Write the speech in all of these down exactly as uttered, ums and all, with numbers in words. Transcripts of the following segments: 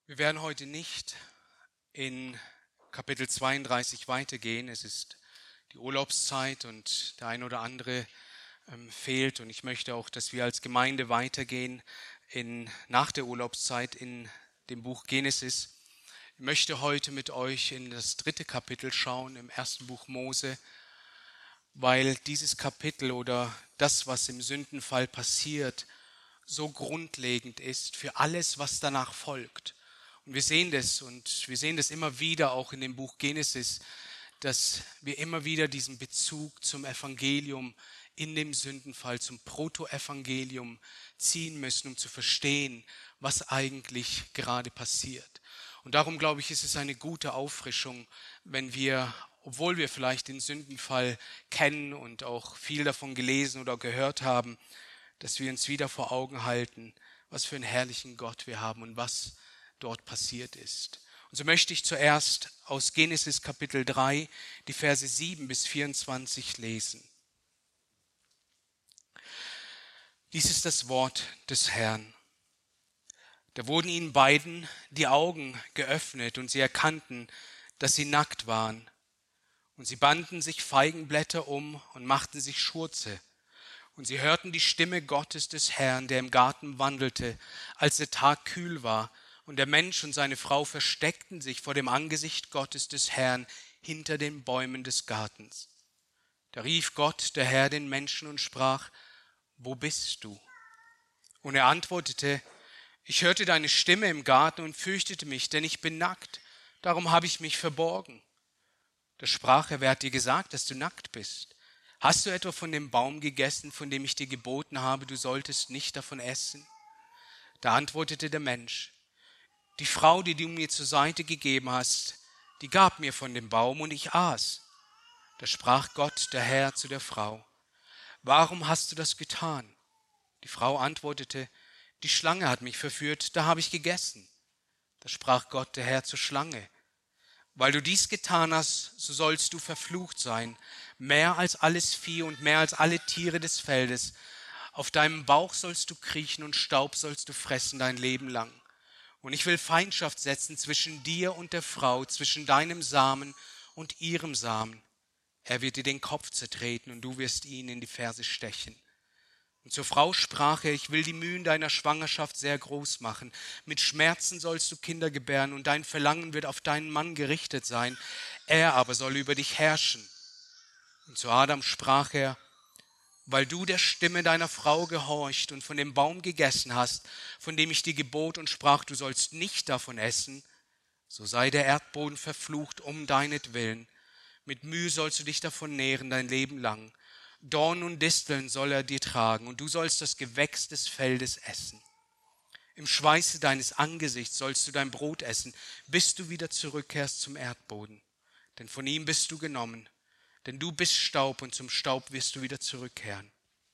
Wir werden heute nicht in Kapitel zweiunddreißig weitergehen. Es ist die Urlaubszeit und der ein oder andere ähm, fehlt. Und ich möchte auch, dass wir als Gemeinde weitergehen in, nach der Urlaubszeit in dem Buch Genesis. Ich möchte heute mit euch in das dritte Kapitel schauen, im ersten Buch Mose, weil dieses Kapitel oder das, was im Sündenfall passiert, so grundlegend ist für alles, was danach folgt. Und wir sehen das und wir sehen das immer wieder auch in dem Buch Genesis, dass wir immer wieder diesen Bezug zum Evangelium in dem Sündenfall, zum Protoevangelium ziehen müssen, um zu verstehen, was eigentlich gerade passiert. Und darum glaube ich, ist es eine gute Auffrischung, wenn wir, obwohl wir vielleicht den Sündenfall kennen und auch viel davon gelesen oder gehört haben, dass wir uns wieder vor Augen halten, was für einen herrlichen Gott wir haben und was dort passiert ist. Und so möchte ich zuerst aus Genesis Kapitel drei die Verse sieben bis vierundzwanzig lesen. Dies ist das Wort des Herrn. Da wurden ihnen beiden die Augen geöffnet und sie erkannten, dass sie nackt waren. Und sie banden sich Feigenblätter um und machten sich Schurze. Und sie hörten die Stimme Gottes des Herrn, der im Garten wandelte, als der Tag kühl war. Und der Mensch und seine Frau versteckten sich vor dem Angesicht Gottes des Herrn hinter den Bäumen des Gartens. Da rief Gott, der Herr, den Menschen und sprach: Wo bist du? Und er antwortete: Ich hörte deine Stimme im Garten und fürchtete mich, denn ich bin nackt. Darum habe ich mich verborgen. Da sprach er: Wer hat dir gesagt, dass du nackt bist? Hast du etwa von dem Baum gegessen, von dem ich dir geboten habe, du solltest nicht davon essen? Da antwortete der Mensch: Die Frau, die du mir zur Seite gegeben hast, die gab mir von dem Baum und ich aß. Da sprach Gott, der Herr, zu der Frau: Warum hast du das getan? Die Frau antwortete: Die Schlange hat mich verführt, da habe ich gegessen. Da sprach Gott, der Herr, zur Schlange: Weil du dies getan hast, so sollst du verflucht sein, mehr als alles Vieh und mehr als alle Tiere des Feldes. Auf deinem Bauch sollst du kriechen und Staub sollst du fressen dein Leben lang. Und ich will Feindschaft setzen zwischen dir und der Frau, zwischen deinem Samen und ihrem Samen. Er wird dir den Kopf zertreten und du wirst ihn in die Ferse stechen. Und zur Frau sprach er: Ich will die Mühen deiner Schwangerschaft sehr groß machen. Mit Schmerzen sollst du Kinder gebären und dein Verlangen wird auf deinen Mann gerichtet sein. Er aber soll über dich herrschen. Und zu Adam sprach er: Weil du der Stimme deiner Frau gehorcht und von dem Baum gegessen hast, von dem ich dir gebot und sprach, du sollst nicht davon essen, so sei der Erdboden verflucht um deinetwillen. Mit Mühe sollst du dich davon nähren dein Leben lang. Dorn und Disteln soll er dir tragen, und du sollst das Gewächs des Feldes essen. Im Schweiße deines Angesichts sollst du dein Brot essen, bis du wieder zurückkehrst zum Erdboden. Denn von ihm bist du genommen. Denn du bist Staub und zum Staub wirst du wieder zurückkehren.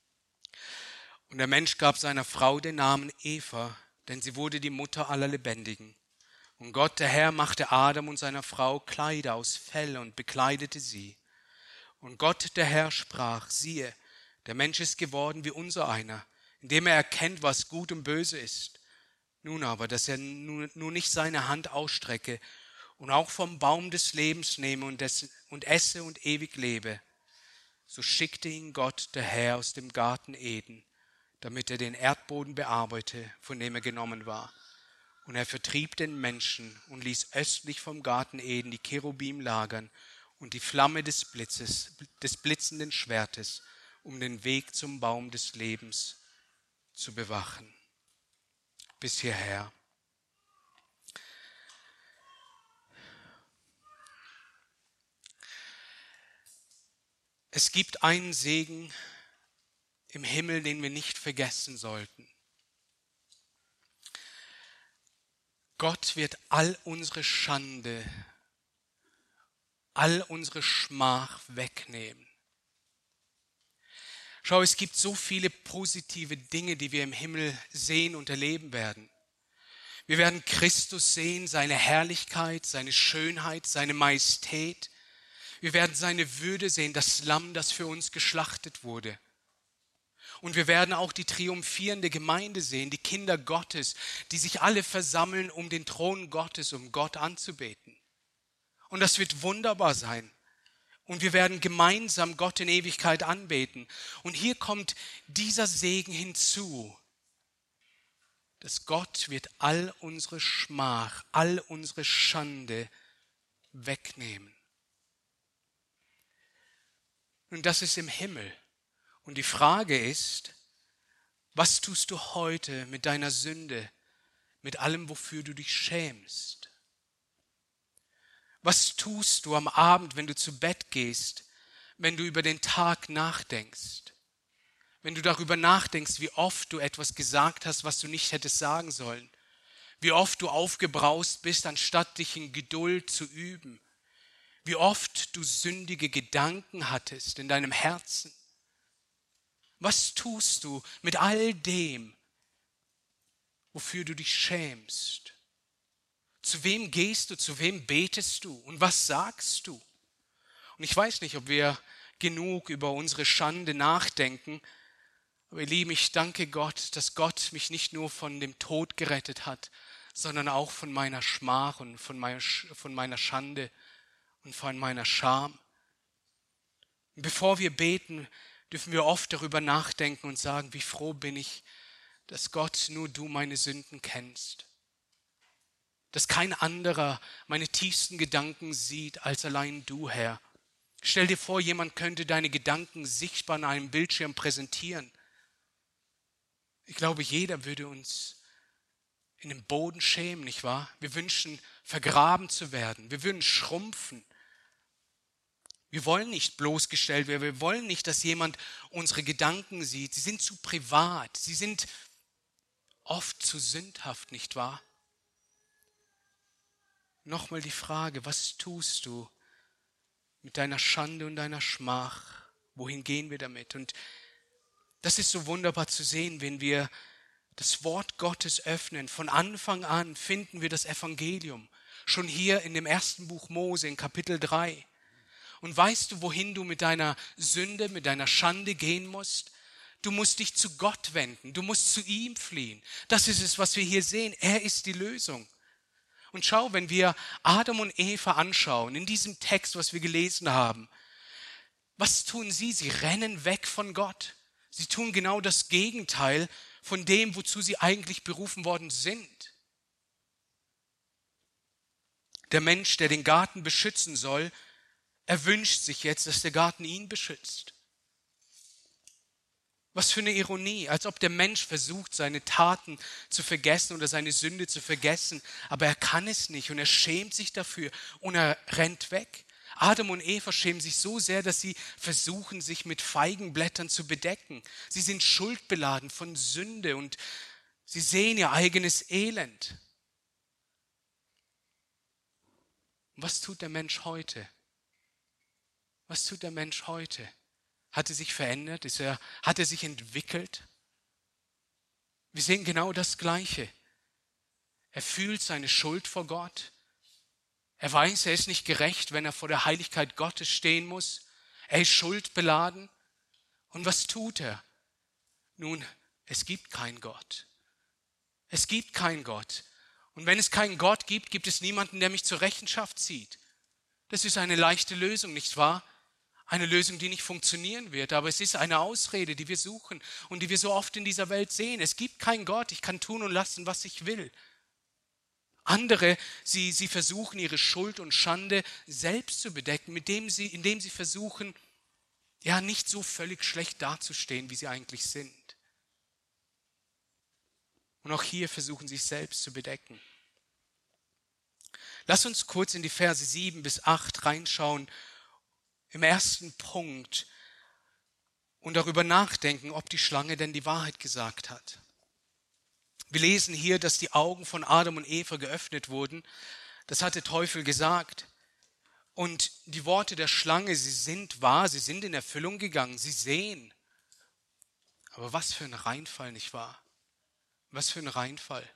Und der Mensch gab seiner Frau den Namen Eva, denn sie wurde die Mutter aller Lebendigen. Und Gott, der Herr, machte Adam und seiner Frau Kleider aus Fell und bekleidete sie. Und Gott, der Herr, sprach: Siehe, der Mensch ist geworden wie unser einer, indem er erkennt, was gut und böse ist. Nun aber, dass er nun nicht seine Hand ausstrecke und auch vom Baum des Lebens nehme und, des, und esse und ewig lebe. So schickte ihn Gott, der Herr, aus dem Garten Eden, damit er den Erdboden bearbeite, von dem er genommen war. Und er vertrieb den Menschen und ließ östlich vom Garten Eden die Cherubim lagern und die Flamme des Blitzes, des blitzenden Schwertes, um den Weg zum Baum des Lebens zu bewachen. Bis hierher. Es gibt einen Segen im Himmel, den wir nicht vergessen sollten. Gott wird all unsere Schande, all unsere Schmach wegnehmen. Schau, es gibt so viele positive Dinge, die wir im Himmel sehen und erleben werden. Wir werden Christus sehen, seine Herrlichkeit, seine Schönheit, seine Majestät. Wir werden seine Würde sehen, das Lamm, das für uns geschlachtet wurde. Und wir werden auch die triumphierende Gemeinde sehen, die Kinder Gottes, die sich alle versammeln um den Thron Gottes, um Gott anzubeten. Und das wird wunderbar sein. Und wir werden gemeinsam Gott in Ewigkeit anbeten. Und hier kommt dieser Segen hinzu, dass Gott wird all unsere Schmach, all unsere Schande wegnehmen. Und das ist im Himmel. Und die Frage ist, was tust du heute mit deiner Sünde, mit allem, wofür du dich schämst? Was tust du am Abend, wenn du zu Bett gehst, wenn du über den Tag nachdenkst? Wenn du darüber nachdenkst, wie oft du etwas gesagt hast, was du nicht hättest sagen sollen? Wie oft du aufgebraust bist, anstatt dich in Geduld zu üben? Wie oft du sündige Gedanken hattest in deinem Herzen? Was tust du mit all dem, wofür du dich schämst? Zu wem gehst du, zu wem betest du und was sagst du? Und ich weiß nicht, ob wir genug über unsere Schande nachdenken, aber ihr Lieben, ich danke Gott, dass Gott mich nicht nur von dem Tod gerettet hat, sondern auch von meiner Schmach und von meiner, von meiner Schande und von meiner Scham. Und bevor wir beten, dürfen wir oft darüber nachdenken und sagen, wie froh bin ich, dass Gott, nur du meine Sünden kennst. Dass kein anderer meine tiefsten Gedanken sieht, als allein du, Herr. Stell dir vor, jemand könnte deine Gedanken sichtbar an einem Bildschirm präsentieren. Ich glaube, jeder würde uns in den Boden schämen, nicht wahr? Wir wünschen, vergraben zu werden. Wir würden schrumpfen. Wir wollen nicht bloßgestellt werden. Wir wollen nicht, dass jemand unsere Gedanken sieht. Sie sind zu privat. Sie sind oft zu sündhaft, nicht wahr? Nochmal die Frage, was tust du mit deiner Schande und deiner Schmach? Wohin gehen wir damit? Und das ist so wunderbar zu sehen, wenn wir das Wort Gottes öffnen. Von Anfang an finden wir das Evangelium. Schon hier in dem ersten Buch Mose, in Kapitel drei. Und weißt du, wohin du mit deiner Sünde, mit deiner Schande gehen musst? Du musst dich zu Gott wenden. Du musst zu ihm fliehen. Das ist es, was wir hier sehen. Er ist die Lösung. Und schau, wenn wir Adam und Eva anschauen, in diesem Text, was wir gelesen haben, was tun sie? Sie rennen weg von Gott. Sie tun genau das Gegenteil von dem, wozu sie eigentlich berufen worden sind. Der Mensch, der den Garten beschützen soll, er wünscht sich jetzt, dass der Garten ihn beschützt. Was für eine Ironie, als ob der Mensch versucht, seine Taten zu vergessen oder seine Sünde zu vergessen, aber er kann es nicht und er schämt sich dafür und er rennt weg. Adam und Eva schämen sich so sehr, dass sie versuchen, sich mit Feigenblättern zu bedecken. Sie sind schuldbeladen von Sünde und sie sehen ihr eigenes Elend. Was tut der Mensch heute? Was tut der Mensch heute? Hat er sich verändert? Ist er, hat er sich entwickelt? Wir sehen genau das Gleiche. Er fühlt seine Schuld vor Gott. Er weiß, er ist nicht gerecht, wenn er vor der Heiligkeit Gottes stehen muss. Er ist schuldbeladen. Und was tut er? Nun, es gibt keinen Gott. Es gibt keinen Gott. Und wenn es keinen Gott gibt, gibt es niemanden, der mich zur Rechenschaft zieht. Das ist eine leichte Lösung, nicht wahr? Eine Lösung, die nicht funktionieren wird, aber es ist eine Ausrede, die wir suchen und die wir so oft in dieser Welt sehen. Es gibt keinen Gott, ich kann tun und lassen, was ich will. Andere, sie, sie versuchen, ihre Schuld und Schande selbst zu bedecken, mit dem sie, indem sie versuchen, ja, nicht so völlig schlecht dazustehen, wie sie eigentlich sind. Und auch hier versuchen sie sich selbst zu bedecken. Lass uns kurz in die Verse sieben bis acht reinschauen, im ersten Punkt, und darüber nachdenken, ob die Schlange denn die Wahrheit gesagt hat. Wir lesen hier, dass die Augen von Adam und Eva geöffnet wurden. Das hat der Teufel gesagt. Und die Worte der Schlange, sie sind wahr, sie sind in Erfüllung gegangen, sie sehen. Aber was für ein Reinfall, nicht wahr? Was für ein Reinfall.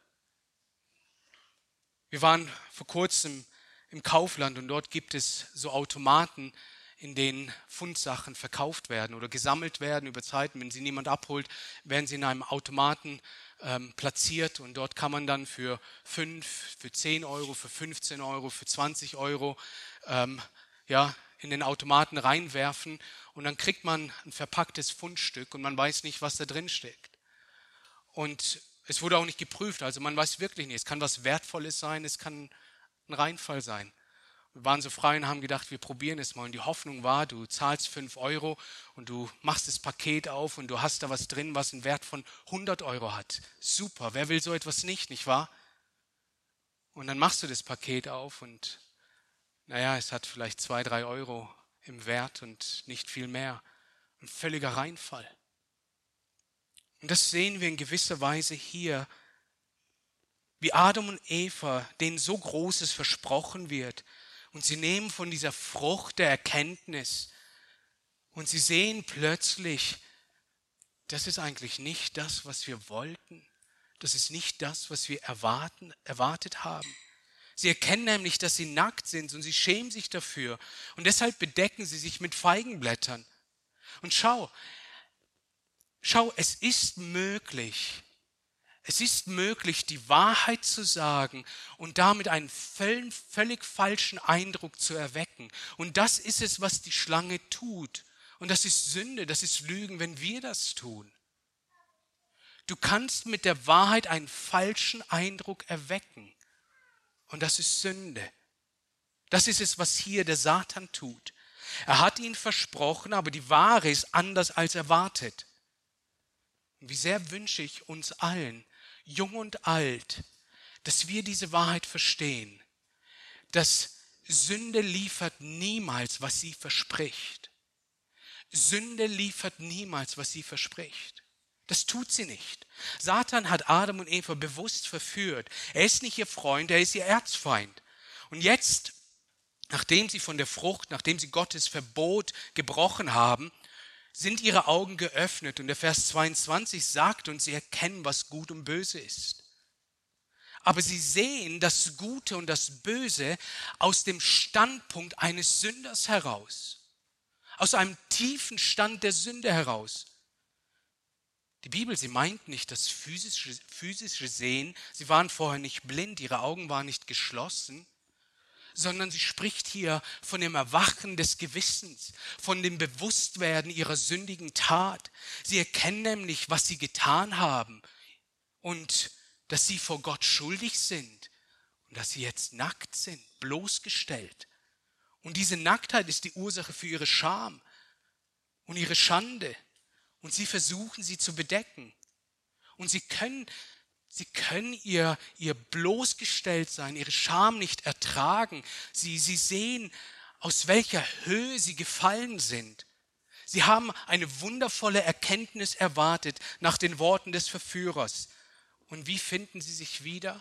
Wir waren vor kurzem im Kaufland und dort gibt es so Automaten, in denen Fundsachen verkauft werden oder gesammelt werden über Zeiten. Wenn sie niemand abholt, werden sie in einem Automaten ähm, platziert und dort kann man dann für fünf, für zehn Euro, für fünfzehn Euro, für zwanzig Euro ähm, ja, in den Automaten reinwerfen und dann kriegt man ein verpacktes Fundstück und man weiß nicht, was da drin steckt. Und es wurde auch nicht geprüft, also man weiß wirklich nicht. Es kann was Wertvolles sein, es kann ein Reinfall sein. Wir waren so frei und haben gedacht, wir probieren es mal. Und die Hoffnung war, du zahlst fünf Euro und du machst das Paket auf und du hast da was drin, was einen Wert von hundert Euro hat. Super, wer will so etwas nicht, nicht wahr? Und dann machst du das Paket auf und naja, es hat vielleicht zwei, drei Euro im Wert und nicht viel mehr. Ein völliger Reinfall. Und das sehen wir in gewisser Weise hier, wie Adam und Eva, denen so Großes versprochen wird. Und sie nehmen von dieser Frucht der Erkenntnis und sie sehen plötzlich, das ist eigentlich nicht das, was wir wollten. Das ist nicht das, was wir erwarten, erwartet haben. Sie erkennen nämlich, dass sie nackt sind und sie schämen sich dafür. Und deshalb bedecken sie sich mit Feigenblättern. Und schau, schau, es ist möglich, Es ist möglich, die Wahrheit zu sagen und damit einen völlig, völlig falschen Eindruck zu erwecken. Und das ist es, was die Schlange tut. Und das ist Sünde, das ist Lügen, wenn wir das tun. Du kannst mit der Wahrheit einen falschen Eindruck erwecken. Und das ist Sünde. Das ist es, was hier der Satan tut. Er hat ihnen versprochen, aber die Ware ist anders als erwartet. Und wie sehr wünsche ich uns allen, jung und alt, dass wir diese Wahrheit verstehen, dass Sünde liefert niemals, was sie verspricht. Sünde liefert niemals, was sie verspricht. Das tut sie nicht. Satan hat Adam und Eva bewusst verführt. Er ist nicht ihr Freund, er ist ihr Erzfeind. Und jetzt, nachdem sie von der Frucht, nachdem sie Gottes Verbot gebrochen haben, sind ihre Augen geöffnet. Und der Vers zweiundzwanzig sagt uns, sie erkennen, was gut und böse ist. Aber sie sehen das Gute und das Böse aus dem Standpunkt eines Sünders heraus. Aus einem tiefen Stand der Sünde heraus. Die Bibel, sie meint nicht das physische, physische Sehen. Sie waren vorher nicht blind, ihre Augen waren nicht geschlossen. Sondern sie spricht hier von dem Erwachen des Gewissens, von dem Bewusstwerden ihrer sündigen Tat. Sie erkennen nämlich, was sie getan haben und dass sie vor Gott schuldig sind und dass sie jetzt nackt sind, bloßgestellt. Und diese Nacktheit ist die Ursache für ihre Scham und ihre Schande. Und sie versuchen, sie zu bedecken. Und sie können Sie können ihr, ihr bloßgestellt sein, ihre Scham nicht ertragen. Sie, sie sehen, aus welcher Höhe sie gefallen sind. Sie haben eine wundervolle Erkenntnis erwartet nach den Worten des Verführers. Und wie finden sie sich wieder?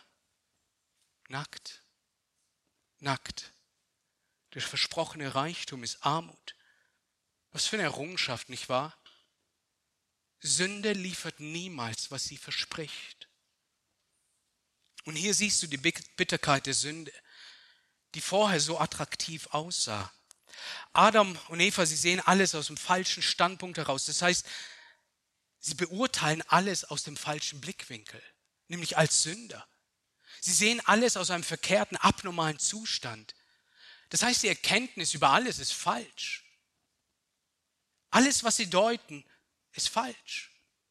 Nackt. Nackt. Der versprochene Reichtum ist Armut. Was für eine Errungenschaft, nicht wahr? Sünde liefert niemals, was sie verspricht. Und hier siehst du die Bitterkeit der Sünde, die vorher so attraktiv aussah. Adam und Eva, sie sehen alles aus dem falschen Standpunkt heraus. Das heißt, sie beurteilen alles aus dem falschen Blickwinkel, nämlich als Sünder. Sie sehen alles aus einem verkehrten, abnormalen Zustand. Das heißt, die Erkenntnis über alles ist falsch. Alles, was sie deuten, ist falsch.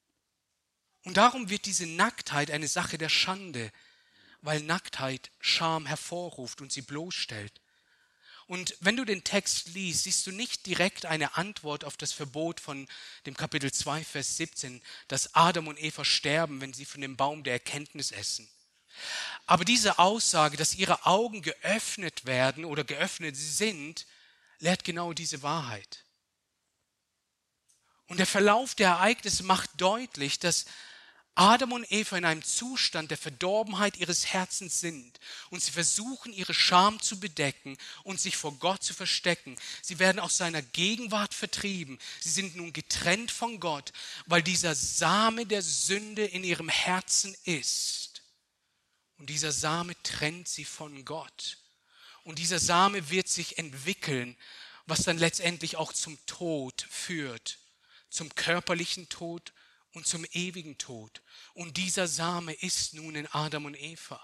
Und darum wird diese Nacktheit eine Sache der Schande, weil Nacktheit Scham hervorruft und sie bloßstellt. Und wenn du den Text liest, siehst du nicht direkt eine Antwort auf das Verbot von dem Kapitel zwei, Vers siebzehn, dass Adam und Eva sterben, wenn sie von dem Baum der Erkenntnis essen. Aber diese Aussage, dass ihre Augen geöffnet werden oder geöffnet sind, lehrt genau diese Wahrheit. Und der Verlauf der Ereignisse macht deutlich, dass Adam und Eva in einem Zustand der Verdorbenheit ihres Herzens sind und sie versuchen, ihre Scham zu bedecken und sich vor Gott zu verstecken. Sie werden aus seiner Gegenwart vertrieben. Sie sind nun getrennt von Gott, weil dieser Same der Sünde in ihrem Herzen ist. Und dieser Same trennt sie von Gott. Und dieser Same wird sich entwickeln was dann letztendlich auch zum Tod führt, zum körperlichen Tod und zum ewigen Tod. Und dieser Same ist nun in Adam und Eva.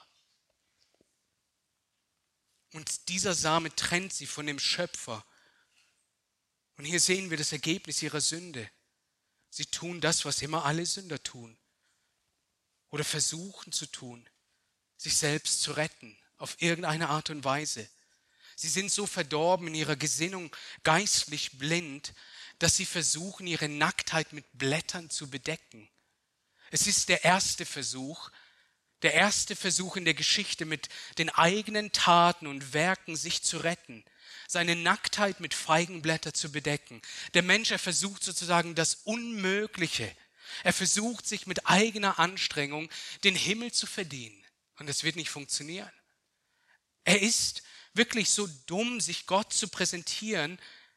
Und dieser Same trennt sie von dem Schöpfer. Und hier sehen wir das Ergebnis ihrer Sünde. Sie tun das, was immer alle Sünder tun. Oder versuchen zu tun, sich selbst zu retten, auf irgendeine Art und Weise. Sie sind so verdorben in ihrer Gesinnung, geistlich blind, dass sie versuchen, ihre Nacktheit mit Blättern zu bedecken. Es ist der erste Versuch, der erste Versuch in der Geschichte, mit den eigenen Taten und Werken sich zu retten, seine Nacktheit mit Feigenblätter zu bedecken. Der Mensch, er versucht sozusagen das Unmögliche. Er versucht, sich mit eigener Anstrengung den Himmel zu verdienen. Und das wird nicht funktionieren. Er ist wirklich so dumm, sich Gott zu präsentieren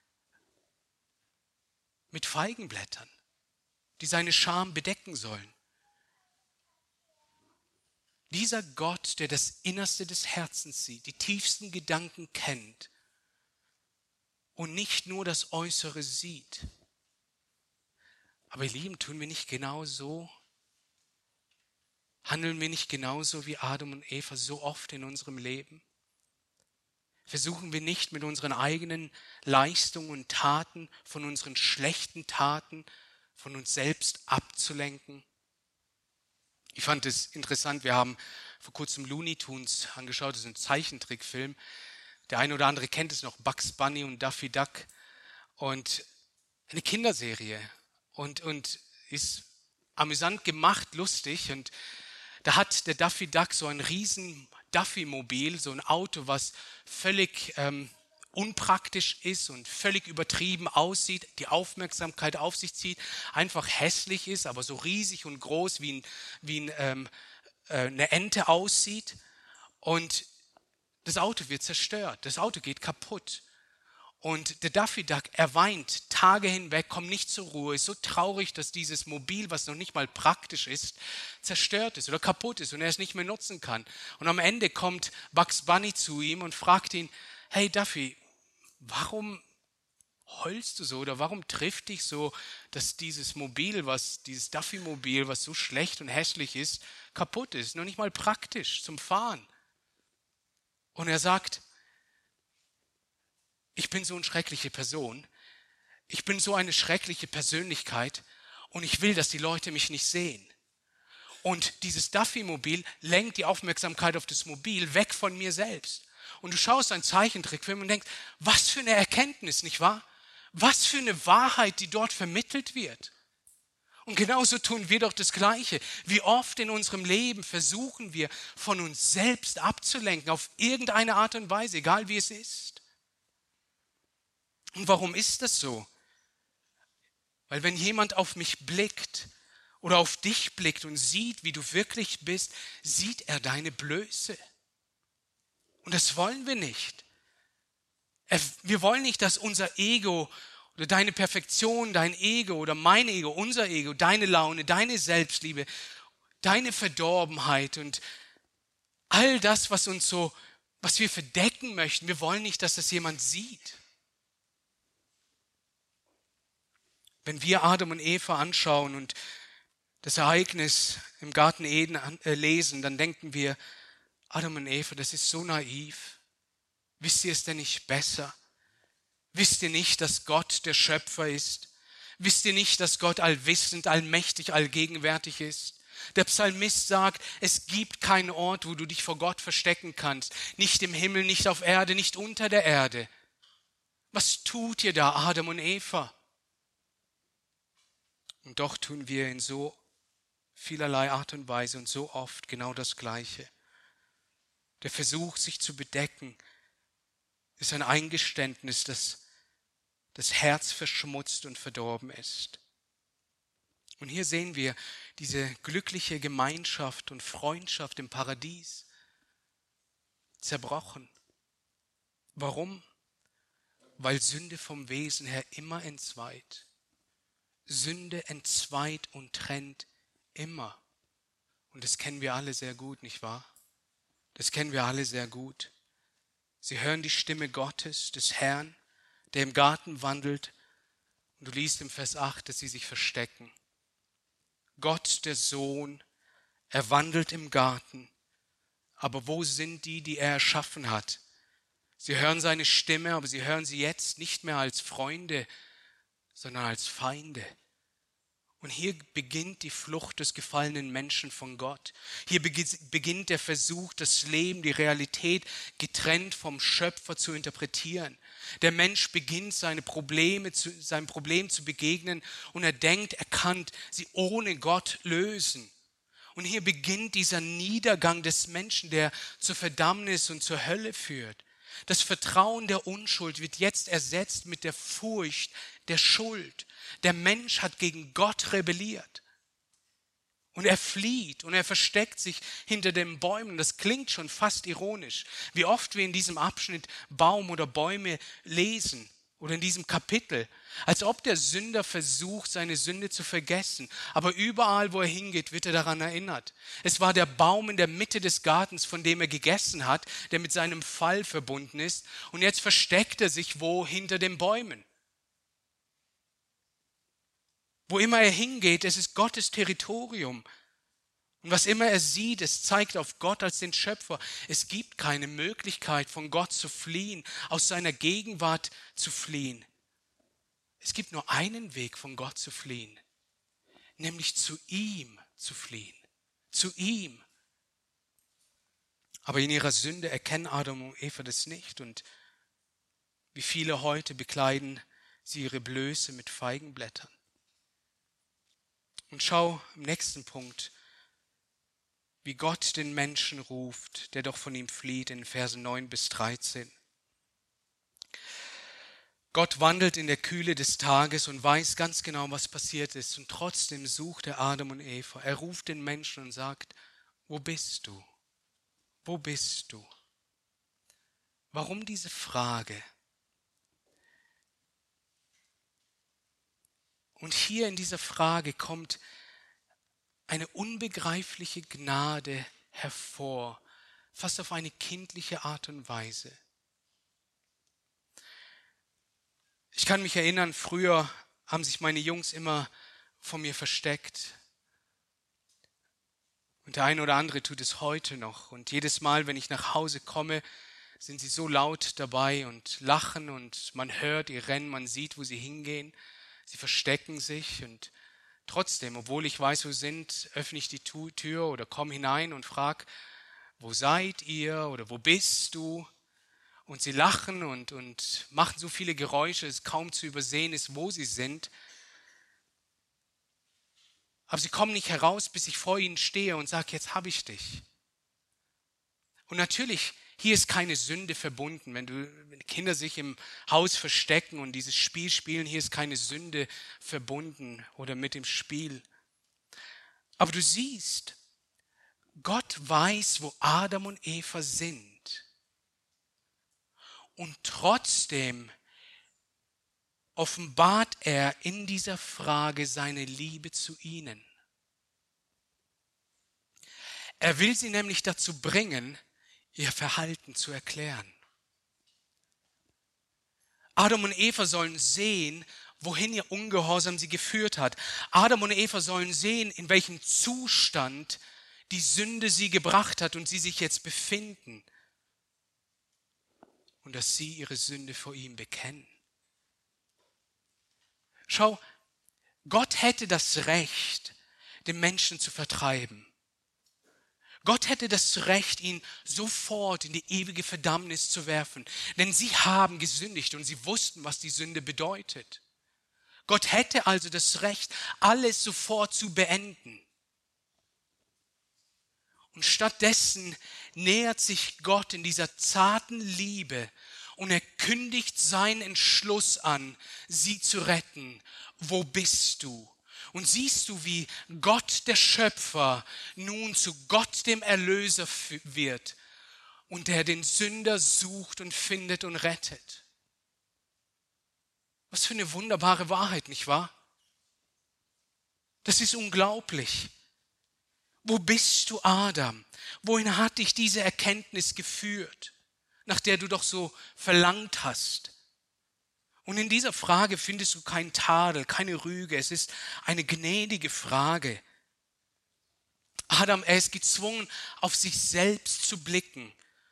mit Feigenblättern, die seine Scham bedecken sollen. Dieser Gott, der das Innerste des Herzens sieht, die tiefsten Gedanken kennt und nicht nur das Äußere sieht. Aber ihr Lieben, tun wir nicht genauso? Handeln wir nicht genauso wie Adam und Eva so oft in unserem Leben? Versuchen wir nicht mit unseren eigenen Leistungen und Taten, von unseren schlechten Taten, von uns selbst abzulenken? Ich fand es interessant, wir haben vor kurzem Looney Tunes angeschaut, das ist ein Zeichentrickfilm. Der eine oder andere kennt es noch, Bugs Bunny und Daffy Duck. Und eine Kinderserie. Und, und ist amüsant gemacht, lustig. Und da hat der Daffy Duck so ein riesen Duffy-Mobil, so ein Auto, was völlig ähm, unpraktisch ist und völlig übertrieben aussieht, die Aufmerksamkeit auf sich zieht, einfach hässlich ist, aber so riesig und groß wie, ein, wie ein, ähm, äh, eine Ente aussieht. Und das Auto wird zerstört, das Auto geht kaputt. Und der Daffy Duck, er weint Tage hinweg, kommt nicht zur Ruhe, ist so traurig, dass dieses Mobil, was noch nicht mal praktisch ist, zerstört ist oder kaputt ist und er es nicht mehr nutzen kann. Und am Ende kommt Bugs Bunny zu ihm und fragt ihn, hey Daffy, warum heulst du so oder warum trifft dich so, dass dieses Mobil, was, dieses Duffy-Mobil, was so schlecht und hässlich ist, kaputt ist, noch nicht mal praktisch zum Fahren? Und er sagt, ich bin so eine schreckliche Person, ich bin so eine schreckliche Persönlichkeit und ich will, dass die Leute mich nicht sehen. Und dieses Duffy-Mobil lenkt die Aufmerksamkeit auf das Mobil weg von mir selbst. Und du schaust einen Zeichentrickfilm und denkst, was für eine Erkenntnis, nicht wahr? Was für eine Wahrheit, die dort vermittelt wird. Und genauso tun wir doch das Gleiche. Wie oft in unserem Leben versuchen wir, von uns selbst abzulenken, auf irgendeine Art und Weise, egal wie es ist. Und warum ist das so? Weil wenn jemand auf mich blickt oder auf dich blickt und sieht, wie du wirklich bist, sieht er deine Blöße. Und das wollen wir nicht. Wir wollen nicht, dass unser Ego oder deine Perfektion, dein Ego oder mein Ego, unser Ego, deine Laune, deine Selbstliebe, deine Verdorbenheit und all das, was uns so, was wir verdecken möchten, wir wollen nicht, dass das jemand sieht. Wenn wir Adam und Eva anschauen und das Ereignis im Garten Eden lesen, dann denken wir, Adam und Eva, das ist so naiv. Wisst ihr es denn nicht besser? Wisst ihr nicht, dass Gott der Schöpfer ist? Wisst ihr nicht, dass Gott allwissend, allmächtig, allgegenwärtig ist? Der Psalmist sagt, es gibt keinen Ort, wo du dich vor Gott verstecken kannst. Nicht im Himmel, nicht auf Erde, nicht unter der Erde. Was tut ihr da, Adam und Eva? Und doch tun wir in so vielerlei Art und Weise und so oft genau das Gleiche. Der Versuch, sich zu bedecken, ist ein Eingeständnis, dass das Herz verschmutzt und verdorben ist. Und hier sehen wir diese glückliche Gemeinschaft und Freundschaft im Paradies zerbrochen. Warum? Weil Sünde vom Wesen her immer entzweit. Sünde entzweit und trennt immer. Und das kennen wir alle sehr gut, nicht wahr? Das kennen wir alle sehr gut. Sie hören die Stimme Gottes, des Herrn, der im Garten wandelt. Und du liest im Vers acht, dass sie sich verstecken. Gott, der Sohn, er wandelt im Garten. Aber wo sind die, die er erschaffen hat? Sie hören seine Stimme, aber sie hören sie jetzt nicht mehr als Freunde, sondern als Feinde. Und hier beginnt die Flucht des gefallenen Menschen von Gott. Hier beginnt der Versuch, das Leben, die Realität getrennt vom Schöpfer zu interpretieren. Der Mensch beginnt seine Probleme zu, seinem Problem zu begegnen und er denkt, er kann sie ohne Gott lösen. Und hier beginnt dieser Niedergang des Menschen, der zur Verdammnis und zur Hölle führt. Das Vertrauen der Unschuld wird jetzt ersetzt mit der Furcht der Schuld. Der Mensch hat gegen Gott rebelliert. Und er flieht und er versteckt sich hinter den Bäumen. Das klingt schon fast ironisch. Wie oft wir in diesem Abschnitt Baum oder Bäume lesen oder in diesem Kapitel. Als ob der Sünder versucht, seine Sünde zu vergessen. Aber überall, wo er hingeht, wird er daran erinnert. Es war der Baum in der Mitte des Gartens, von dem er gegessen hat, der mit seinem Fall verbunden ist. Und jetzt versteckt er sich wo? Hinter den Bäumen. Wo immer er hingeht, es ist Gottes Territorium. Und was immer er sieht, es zeigt auf Gott als den Schöpfer. Es gibt keine Möglichkeit, von Gott zu fliehen, aus seiner Gegenwart zu fliehen. Es gibt nur einen Weg, von Gott zu fliehen, nämlich zu ihm zu fliehen, zu ihm. Aber in ihrer Sünde erkennen Adam und Eva das nicht und wie viele heute bekleiden sie ihre Blöße mit Feigenblättern. Und schau im nächsten Punkt, wie Gott den Menschen ruft, der doch von ihm flieht, in Versen neun bis dreizehn. Gott wandelt in der Kühle des Tages und weiß ganz genau, was passiert ist. Und trotzdem sucht er Adam und Eva. Er ruft den Menschen und sagt, wo bist du? Wo bist du? Warum diese Frage? Und hier in dieser Frage kommt eine unbegreifliche Gnade hervor, fast auf eine kindliche Art und Weise. Ich kann mich erinnern, früher haben sich meine Jungs immer vor mir versteckt. Und der eine oder andere tut es heute noch. Und jedes Mal, wenn ich nach Hause komme, sind sie so laut dabei und lachen und man hört ihr Rennen, man sieht, wo sie hingehen. Sie verstecken sich und trotzdem, obwohl ich weiß, wo sie sind, öffne ich die Tür oder komme hinein und frage, wo seid ihr oder wo bist du? Und sie lachen und, und machen so viele Geräusche, dass es kaum zu übersehen ist, wo sie sind. Aber sie kommen nicht heraus, bis ich vor ihnen stehe und sage, jetzt habe ich dich. Und natürlich, hier ist keine Sünde verbunden. Wenn, du, wenn Kinder sich im Haus verstecken und dieses Spiel spielen, hier ist keine Sünde verbunden oder mit dem Spiel. Aber du siehst, Gott weiß, wo Adam und Eva sind. Und trotzdem offenbart er in dieser Frage seine Liebe zu ihnen. Er will sie nämlich dazu bringen, ihr Verhalten zu erklären. Adam und Eva sollen sehen, wohin ihr Ungehorsam sie geführt hat. Adam und Eva sollen sehen, in welchem Zustand die Sünde sie gebracht hat und sie sich jetzt befinden. Und dass sie ihre Sünde vor ihm bekennen. Schau, Gott hätte das Recht, den Menschen zu vertreiben. Gott hätte das Recht, ihn sofort in die ewige Verdammnis zu werfen. Denn sie haben gesündigt und sie wussten, was die Sünde bedeutet. Gott hätte also das Recht, alles sofort zu beenden. Und stattdessen nähert sich Gott in dieser zarten Liebe und er kündigt seinen Entschluss an, sie zu retten. Wo bist du? Und siehst du, wie Gott, der Schöpfer, nun zu Gott, dem Erlöser wird und der den Sünder sucht und findet und rettet. Was für eine wunderbare Wahrheit, nicht wahr? Das ist unglaublich. Wo bist du, Adam? Wohin hat dich diese Erkenntnis geführt, nach der du doch so verlangt hast? Und in dieser Frage findest du keinen Tadel, keine Rüge. Es ist eine gnädige Frage. Adam, er ist gezwungen, auf sich selbst zu blicken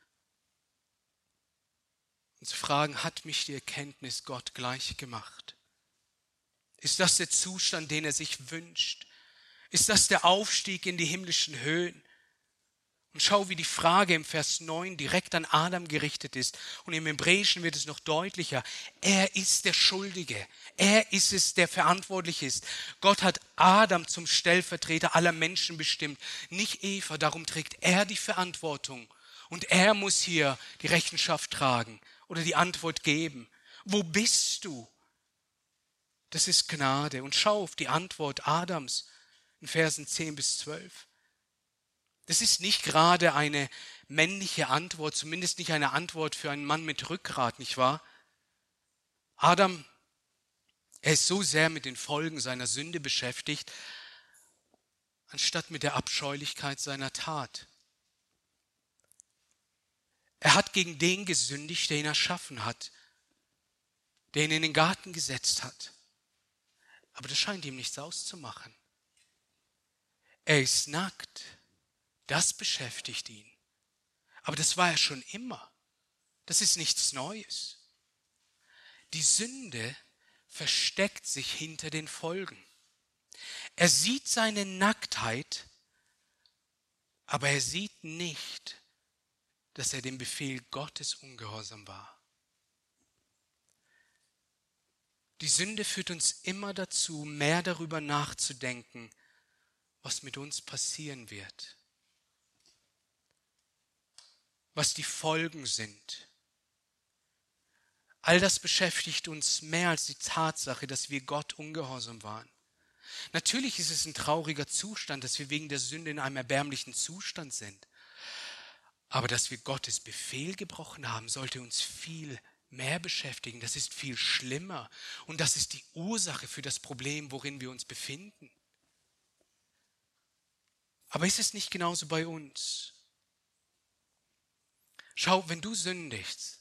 und zu fragen, hat mich die Erkenntnis Gott gleich gemacht? Ist das der Zustand, den er sich wünscht? Ist das der Aufstieg in die himmlischen Höhen? Und schau, wie die Frage im Vers neun direkt an Adam gerichtet ist. Und im Hebräischen wird es noch deutlicher. Er ist der Schuldige. Er ist es, der verantwortlich ist. Gott hat Adam zum Stellvertreter aller Menschen bestimmt, nicht Eva. Darum trägt er die Verantwortung. Und er muss hier die Rechenschaft tragen oder die Antwort geben. Wo bist du? Das ist Gnade. Und schau auf die Antwort Adams in Versen zehn bis zwölf. Das ist nicht gerade eine männliche Antwort, zumindest nicht eine Antwort für einen Mann mit Rückgrat, nicht wahr? Adam, er ist so sehr mit den Folgen seiner Sünde beschäftigt, anstatt mit der Abscheulichkeit seiner Tat. Er hat gegen den gesündigt, der ihn erschaffen hat, der ihn in den Garten gesetzt hat. Aber das scheint ihm nichts auszumachen. Er ist nackt. Das beschäftigt ihn. Aber das war er schon immer. Das ist nichts Neues. Die Sünde versteckt sich hinter den Folgen. Er sieht seine Nacktheit, aber er sieht nicht, dass er dem Befehl Gottes ungehorsam war. Die Sünde führt uns immer dazu, mehr darüber nachzudenken, was mit uns passieren wird. Was die Folgen sind. All das beschäftigt uns mehr als die Tatsache, dass wir Gott ungehorsam waren. Natürlich ist es ein trauriger Zustand, dass wir wegen der Sünde in einem erbärmlichen Zustand sind. Aber dass wir Gottes Befehl gebrochen haben, sollte uns viel mehr beschäftigen. Das ist viel schlimmer. Und das ist die Ursache für das Problem, worin wir uns befinden. Aber ist es nicht genauso bei uns? Schau, wenn du sündigst,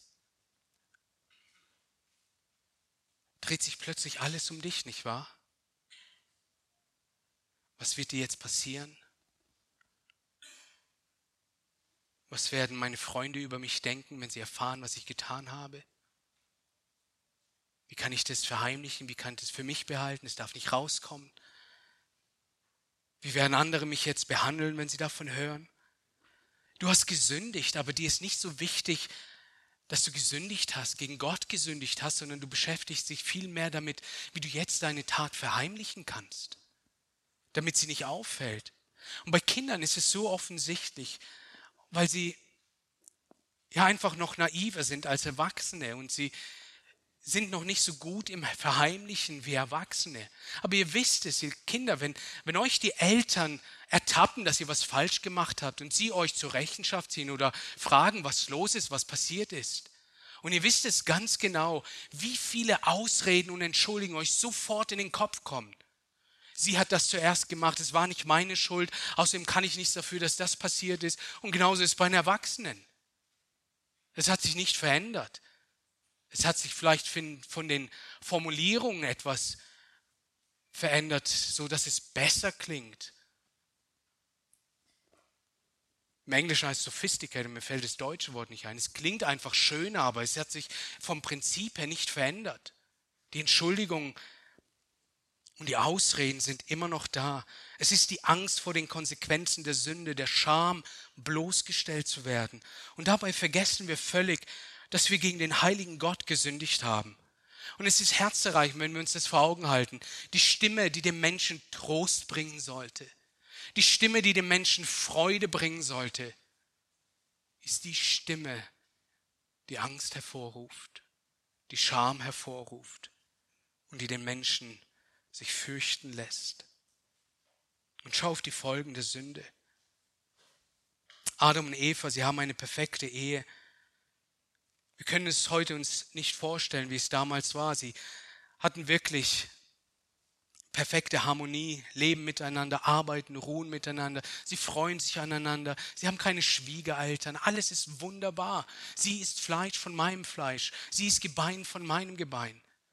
dreht sich plötzlich alles um dich, nicht wahr? Was wird dir jetzt passieren? Was werden meine Freunde über mich denken, wenn sie erfahren, was ich getan habe? Wie kann ich das verheimlichen? Wie kann ich das für mich behalten? Es darf nicht rauskommen. Wie werden andere mich jetzt behandeln, wenn sie davon hören? Du hast gesündigt, aber dir ist nicht so wichtig, dass du gesündigt hast, gegen Gott gesündigt hast, sondern du beschäftigst dich viel mehr damit, wie du jetzt deine Tat verheimlichen kannst, damit sie nicht auffällt. Und bei Kindern ist es so offensichtlich, weil sie ja einfach noch naiver sind als Erwachsene und sie sind noch nicht so gut im Verheimlichen wie Erwachsene. Aber ihr wisst es, ihr Kinder, wenn, wenn euch die Eltern ertappen, dass ihr was falsch gemacht habt und sie euch zur Rechenschaft ziehen oder fragen, was los ist, was passiert ist. Und ihr wisst es ganz genau, wie viele Ausreden und Entschuldigungen euch sofort in den Kopf kommen. Sie hat das zuerst gemacht, es war nicht meine Schuld, außerdem kann ich nichts dafür, dass das passiert ist. Und genauso ist es bei den Erwachsenen. Es hat sich nicht verändert. Es hat sich vielleicht von den Formulierungen etwas verändert, so dass es besser klingt. Im Englischen heißt es sophisticated, mir fällt das deutsche Wort nicht ein. Es klingt einfach schöner, aber es hat sich vom Prinzip her nicht verändert. Die Entschuldigungen und die Ausreden sind immer noch da. Es ist die Angst vor den Konsequenzen der Sünde, der Scham, bloßgestellt zu werden. Und dabei vergessen wir völlig, dass wir gegen den heiligen Gott gesündigt haben. Und es ist herzerreichend, wenn wir uns das vor Augen halten. Die Stimme, die dem Menschen Trost bringen sollte, die Stimme, die dem Menschen Freude bringen sollte, ist die Stimme, die Angst hervorruft, die Scham hervorruft und die den Menschen sich fürchten lässt. Und schau auf die Folgen der Sünde. Adam und Eva, sie haben eine perfekte Ehe. Wir können es heute uns nicht vorstellen, wie es damals war. Sie hatten wirklich perfekte Harmonie, leben miteinander, arbeiten, ruhen miteinander. Sie freuen sich aneinander. Sie haben keine Schwiegereltern. Alles ist wunderbar. Sie ist Fleisch von meinem Fleisch. Sie ist Gebein von meinem Gebein.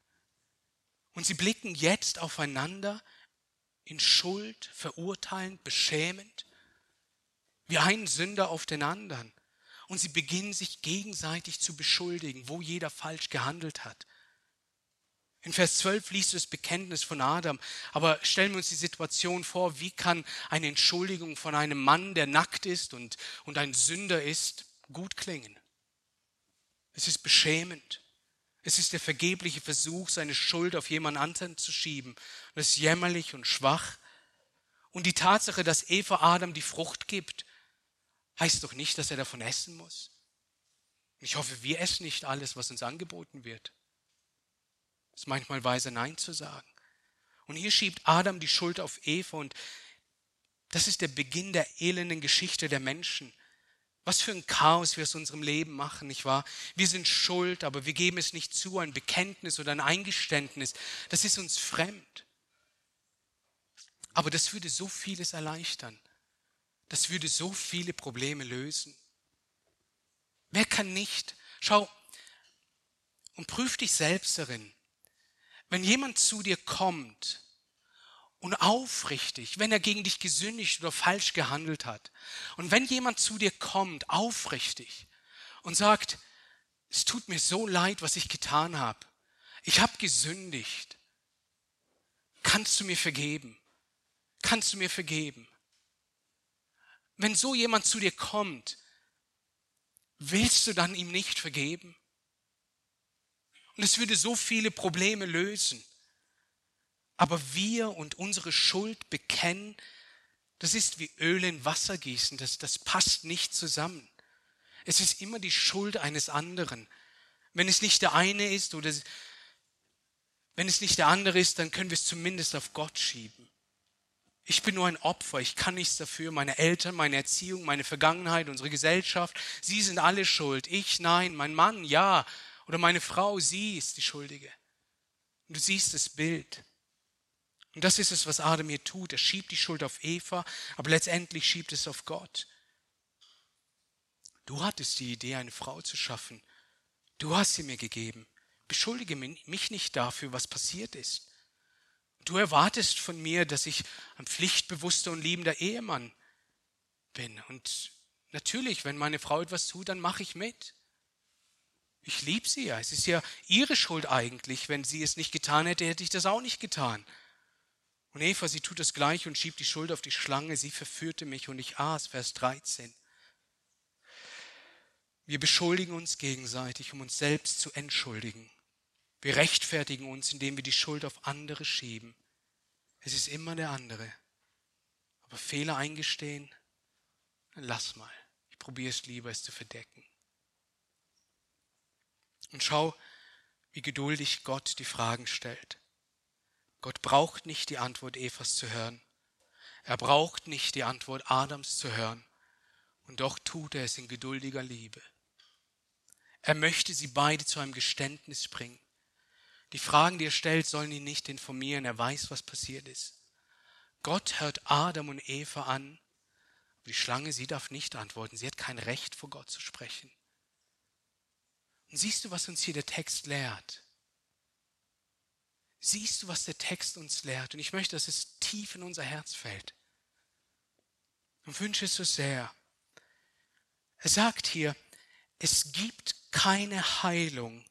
Und sie blicken jetzt aufeinander in Schuld, verurteilend, beschämend, wie ein Sünder auf den anderen. Und sie beginnen sich gegenseitig zu beschuldigen, wo jeder falsch gehandelt hat. In Vers zwölf liest du das Bekenntnis von Adam, aber stellen wir uns die Situation vor, wie kann eine Entschuldigung von einem Mann, der nackt ist und, und ein Sünder ist, gut klingen? Es ist beschämend. Es ist der vergebliche Versuch, seine Schuld auf jemand anderen zu schieben. Das ist jämmerlich und schwach. Und die Tatsache, dass Eva Adam die Frucht gibt, heißt doch nicht, dass er davon essen muss. Ich hoffe, wir essen nicht alles, was uns angeboten wird. Es ist manchmal weise, Nein zu sagen. Und hier schiebt Adam die Schuld auf Eva und das ist der Beginn der elenden Geschichte der Menschen. Was für ein Chaos wir aus unserem Leben machen, nicht wahr? Wir sind schuld, aber wir geben es nicht zu, ein Bekenntnis oder ein Eingeständnis. Das ist uns fremd. Aber das würde so vieles erleichtern. Das würde so viele Probleme lösen. Wer kann nicht? Schau und prüf dich selbst darin. Wenn jemand zu dir kommt und aufrichtig, wenn er gegen dich gesündigt oder falsch gehandelt hat, und wenn jemand zu dir kommt, aufrichtig und sagt, es tut mir so leid, was ich getan habe, ich habe gesündigt, kannst du mir vergeben? Kannst du mir vergeben? Wenn so jemand zu dir kommt, willst du dann ihm nicht vergeben? Und es würde so viele Probleme lösen. Aber wir und unsere Schuld bekennen, das ist wie Öl in Wasser gießen, das, das passt nicht zusammen. Es ist immer die Schuld eines anderen. Wenn es nicht der eine ist oder wenn es nicht der andere ist, dann können wir es zumindest auf Gott schieben. Ich bin nur ein Opfer, ich kann nichts dafür. Meine Eltern, meine Erziehung, meine Vergangenheit, unsere Gesellschaft, sie sind alle schuld. Ich, nein, mein Mann, ja. Oder meine Frau, sie ist die Schuldige. Und du siehst das Bild. Und das ist es, was Adam hier tut. Er schiebt die Schuld auf Eva, aber letztendlich schiebt es auf Gott. Du hattest die Idee, eine Frau zu schaffen. Du hast sie mir gegeben. Beschuldige mich nicht dafür, was passiert ist. Du erwartest von mir, dass ich ein pflichtbewusster und liebender Ehemann bin. Und natürlich, wenn meine Frau etwas tut, dann mache ich mit. Ich liebe sie ja. Es ist ja ihre Schuld eigentlich. Wenn sie es nicht getan hätte, hätte ich das auch nicht getan. Und Eva, sie tut das Gleiche und schiebt die Schuld auf die Schlange. Sie verführte mich und ich aß, Vers dreizehn. Wir beschuldigen uns gegenseitig, um uns selbst zu entschuldigen. Wir rechtfertigen uns, indem wir die Schuld auf andere schieben. Es ist immer der andere. Aber Fehler eingestehen, dann lass mal. Ich probiere es lieber, es zu verdecken. Und schau, wie geduldig Gott die Fragen stellt. Gott braucht nicht die Antwort Evas zu hören. Er braucht nicht die Antwort Adams zu hören. Und doch tut er es in geduldiger Liebe. Er möchte sie beide zu einem Geständnis bringen. Die Fragen, die er stellt, sollen ihn nicht informieren. Er weiß, was passiert ist. Gott hört Adam und Eva an. Aber die Schlange, sie darf nicht antworten. Sie hat kein Recht, vor Gott zu sprechen. Und siehst du, was uns hier der Text lehrt? Siehst du, was der Text uns lehrt? Und ich möchte, dass es tief in unser Herz fällt. Und wünsche es so sehr. Er sagt hier, es gibt keine Heilung,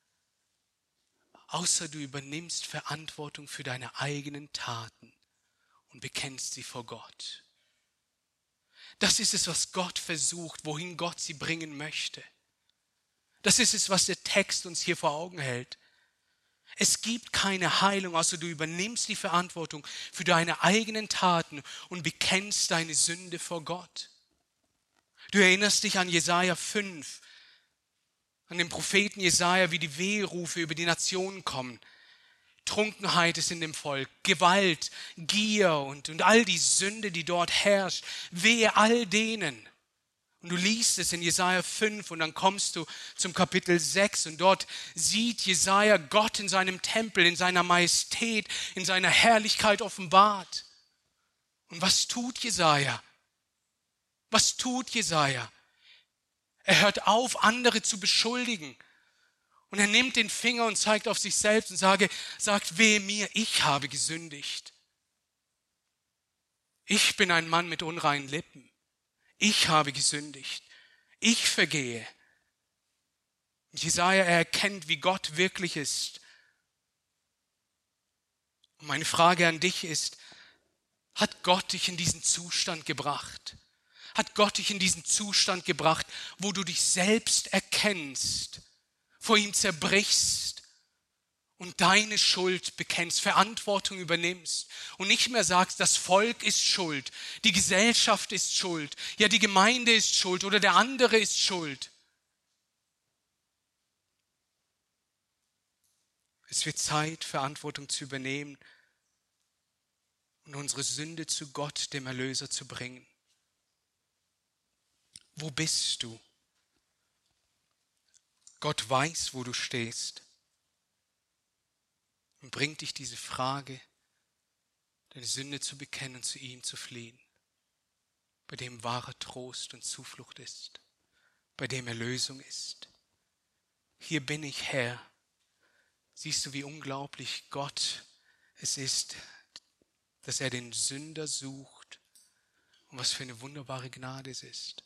außer du übernimmst Verantwortung für deine eigenen Taten und bekennst sie vor Gott. Das ist es, was Gott versucht, wohin Gott sie bringen möchte. Das ist es, was der Text uns hier vor Augen hält. Es gibt keine Heilung, außer du übernimmst die Verantwortung für deine eigenen Taten und bekennst deine Sünde vor Gott. Du erinnerst dich an Jesaja fünf, an den Propheten Jesaja, wie die Weherufe über die Nationen kommen. Trunkenheit ist in dem Volk, Gewalt, Gier und, und all die Sünde, die dort herrscht. Wehe all denen. Und du liest es in Jesaja fünf und dann kommst du zum Kapitel sechs und dort sieht Jesaja Gott in seinem Tempel, in seiner Majestät, in seiner Herrlichkeit offenbart. Und was tut Jesaja? Was tut Jesaja? Er hört auf, andere zu beschuldigen. Und er nimmt den Finger und zeigt auf sich selbst und sage, sagt, wehe mir, ich habe gesündigt. Ich bin ein Mann mit unreinen Lippen. Ich habe gesündigt. Ich vergehe. Und Jesaja, er erkennt, wie Gott wirklich ist. Und meine Frage an dich ist, hat Gott dich in diesen Zustand gebracht? Hat Gott dich in diesen Zustand gebracht, wo du dich selbst erkennst, vor ihm zerbrichst und deine Schuld bekennst, Verantwortung übernimmst und nicht mehr sagst, das Volk ist schuld, die Gesellschaft ist schuld, ja die Gemeinde ist schuld oder der andere ist schuld. Es wird Zeit, Verantwortung zu übernehmen und unsere Sünde zu Gott, dem Erlöser, zu bringen. Wo bist du? Gott weiß, wo du stehst und bringt dich diese Frage, deine Sünde zu bekennen und zu ihm zu fliehen, bei dem wahrer Trost und Zuflucht ist, bei dem Erlösung ist. Hier bin ich, Herr. Siehst du, wie unglaublich Gott es ist, dass er den Sünder sucht und was für eine wunderbare Gnade es ist.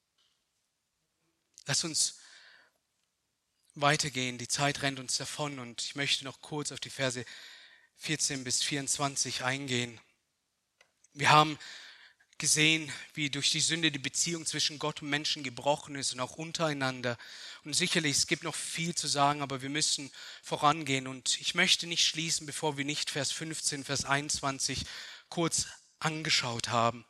Lass uns weitergehen, die Zeit rennt uns davon und ich möchte noch kurz auf die Verse vierzehn bis vierundzwanzig eingehen. Wir haben gesehen, wie durch die Sünde die Beziehung zwischen Gott und Menschen gebrochen ist und auch untereinander. Und sicherlich, es gibt noch viel zu sagen, aber wir müssen vorangehen. Und ich möchte nicht schließen, bevor wir nicht Vers fünfzehn, Vers einundzwanzig kurz angeschaut haben.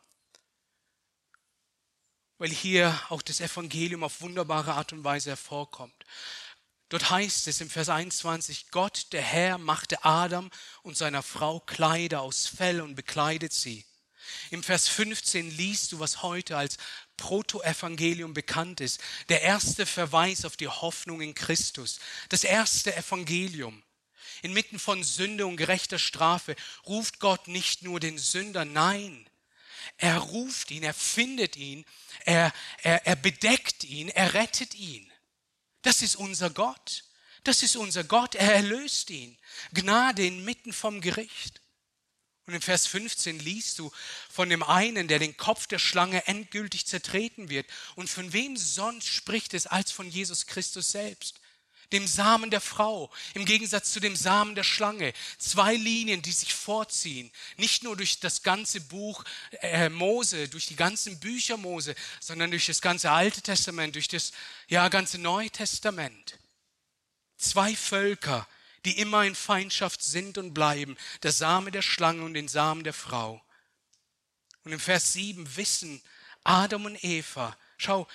Weil hier auch das Evangelium auf wunderbare Art und Weise hervorkommt. Dort heißt es im Vers einundzwanzig, Gott, der Herr, machte Adam und seiner Frau Kleider aus Fell und bekleidet sie. Im Vers fünfzehn liest du, was heute als Protoevangelium bekannt ist. Der erste Verweis auf die Hoffnung in Christus. Das erste Evangelium. Inmitten von Sünde und gerechter Strafe ruft Gott nicht nur den Sünder, nein. Er ruft ihn, er findet ihn, er, er, er bedeckt ihn, er rettet ihn. Das ist unser Gott. Das ist unser Gott. Er erlöst ihn. Gnade inmitten vom Gericht. Und im Vers fünfzehn liest du von dem einen, der den Kopf der Schlange endgültig zertreten wird. Und von wem sonst spricht es als von Jesus Christus selbst? Dem Samen der Frau, im Gegensatz zu dem Samen der Schlange. Zwei Linien, die sich vorziehen. Nicht nur durch das ganze Buch äh, Mose, durch die ganzen Bücher Mose, sondern durch das ganze Alte Testament, durch das ja, ganze Neue Testament. Zwei Völker, die immer in Feindschaft sind und bleiben, der Same der Schlange und den Samen der Frau. Und im Vers sieben wissen Adam und Eva, schau,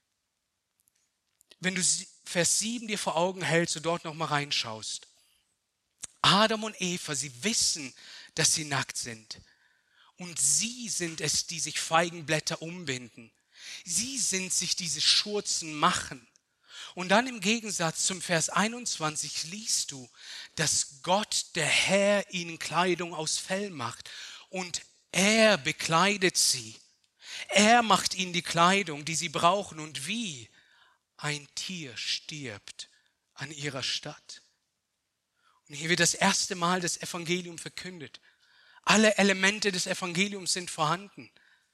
wenn du Vers sieben dir vor Augen hältst und dort nochmal reinschaust. Adam und Eva, sie wissen, dass sie nackt sind. Und sie sind es, die sich Feigenblätter umbinden. Sie sind sich diese Schurzen machen. Und dann im Gegensatz zum Vers einundzwanzig liest du, dass Gott, der Herr, ihnen Kleidung aus Fell macht. Und er bekleidet sie. Er macht ihnen die Kleidung, die sie brauchen. Und wie? Ein Tier stirbt an ihrer Statt. Und hier wird das erste Mal das Evangelium verkündet. Alle Elemente des Evangeliums sind vorhanden.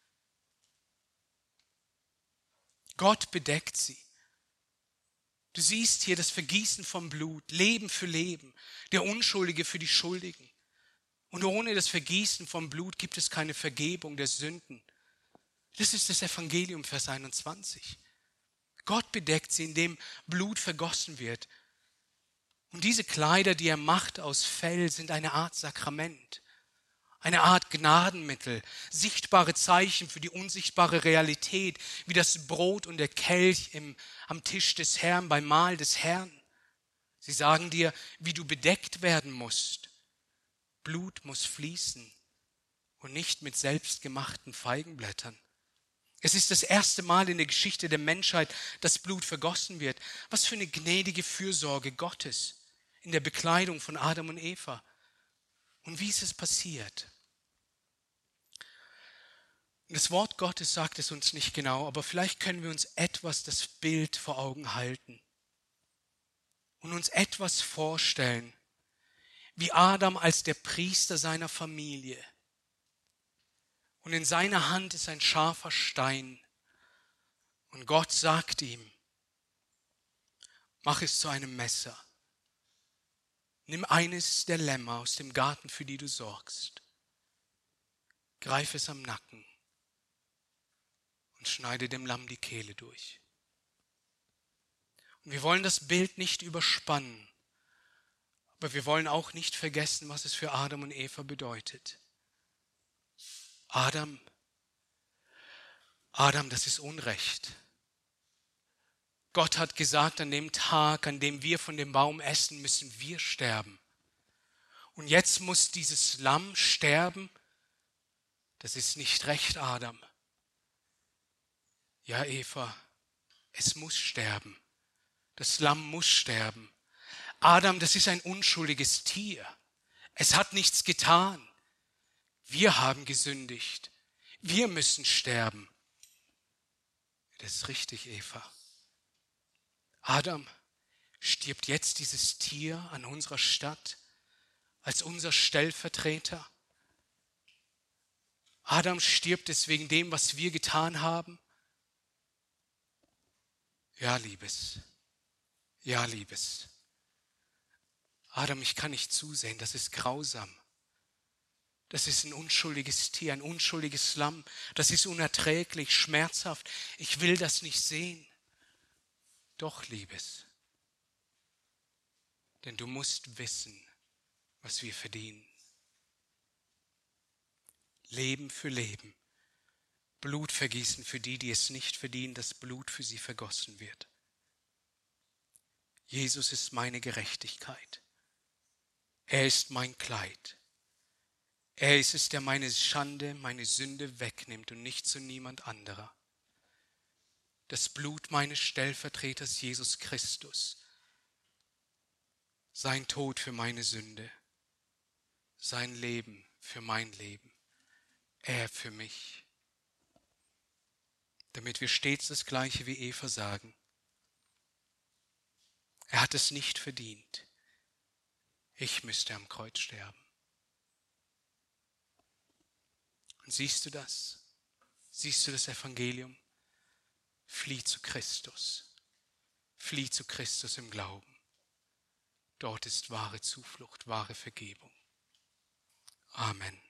Gott bedeckt sie. Du siehst hier das Vergießen von Blut, Leben für Leben, der Unschuldige für die Schuldigen. Und ohne das Vergießen von Blut gibt es keine Vergebung der Sünden. Das ist das Evangelium, Vers einundzwanzig. Gott bedeckt sie, indem Blut vergossen wird. Und diese Kleider, die er macht aus Fell, sind eine Art Sakrament, eine Art Gnadenmittel, sichtbare Zeichen für die unsichtbare Realität, wie das Brot und der Kelch im, am Tisch des Herrn, beim Mahl des Herrn. Sie sagen dir, wie du bedeckt werden musst. Blut muss fließen und nicht mit selbstgemachten Feigenblättern. Es ist das erste Mal in der Geschichte der Menschheit, dass Blut vergossen wird. Was für eine gnädige Fürsorge Gottes in der Bekleidung von Adam und Eva. Und wie ist es passiert? Das Wort Gottes sagt es uns nicht genau, aber vielleicht können wir uns etwas das Bild vor Augen halten. und uns etwas vorstellen, wie Adam als der Priester seiner Familie. Und in seiner Hand ist ein scharfer Stein. Und Gott sagt ihm, mach es zu einem Messer. Nimm eines der Lämmer aus dem Garten, für die du sorgst. Greif es am Nacken und schneide dem Lamm die Kehle durch. Und wir wollen das Bild nicht überspannen, aber wir wollen auch nicht vergessen, was es für Adam und Eva bedeutet. Adam, Adam, das ist Unrecht. Gott hat gesagt, an dem Tag, an dem wir von dem Baum essen, müssen wir sterben. Und jetzt muss dieses Lamm sterben. Das ist nicht recht, Adam. Ja, Eva, es muss sterben. Das Lamm muss sterben. Adam, das ist ein unschuldiges Tier. Es hat nichts getan. Wir haben gesündigt. Wir müssen sterben. Das ist richtig, Eva. Adam, stirbt jetzt dieses Tier an unserer Stadt als unser Stellvertreter? Adam, stirbt es wegen dem, was wir getan haben? Ja, Liebes. Ja, Liebes. Adam, ich kann nicht zusehen, das ist grausam. Das ist ein unschuldiges Tier, ein unschuldiges Lamm. Das ist unerträglich, schmerzhaft. Ich will das nicht sehen. Doch, Liebes, denn du musst wissen, was wir verdienen. Leben für Leben. Blut vergießen für die, die es nicht verdienen, dass Blut für sie vergossen wird. Jesus ist meine Gerechtigkeit. Er ist mein Kleid. Er ist es, der meine Schande, meine Sünde wegnimmt und nicht zu niemand anderer. Das Blut meines Stellvertreters Jesus Christus, sein Tod für meine Sünde, sein Leben für mein Leben, er für mich, damit wir stets das Gleiche wie Eva sagen. Er hat es nicht verdient. Ich müsste am Kreuz sterben. Und siehst du das? Siehst du das Evangelium? Flieh zu Christus. Flieh zu Christus im Glauben. Dort ist wahre Zuflucht, wahre Vergebung. Amen.